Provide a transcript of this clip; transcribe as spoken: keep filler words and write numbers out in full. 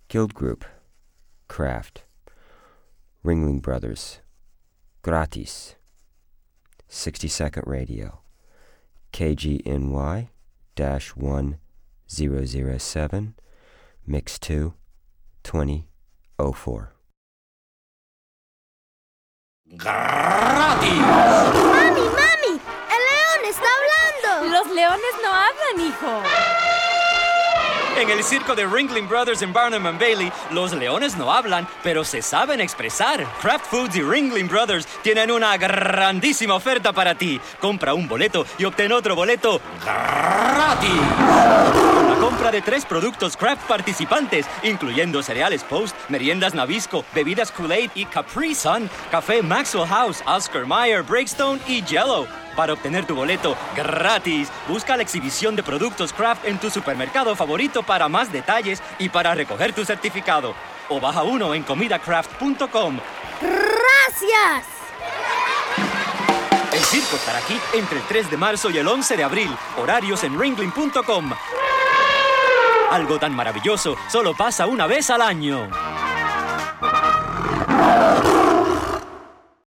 Guild Group, Kraft, Ringling Brothers, Gratis, sixty second Radio, K G N Y one zero zero seven, Mix two, twenty oh four. ¡Gratis! ¡Mami, mami! ¡El león está hablando! Los leones no hablan, hijo. En el circo de Ringling Brothers en Barnum and Bailey, los leones no hablan, pero se saben expresar. Kraft Foods y Ringling Brothers tienen una grandísima oferta para ti. Compra un boleto y obtén otro boleto gratis. Con la compra de tres productos Kraft participantes, incluyendo cereales Post, meriendas Nabisco, bebidas Kool-Aid y Capri Sun, café Maxwell House, Oscar Mayer, Breakstone y Jell-O. Para obtener tu boleto gratis, busca la exhibición de productos Kraft en tu supermercado favorito para más detalles y para recoger tu certificado. O baja uno en comida craft punto com. ¡Gracias! El circo estará aquí entre el tres de marzo y el once de abril. Horarios en ringling punto com. Algo tan maravilloso solo pasa una vez al año.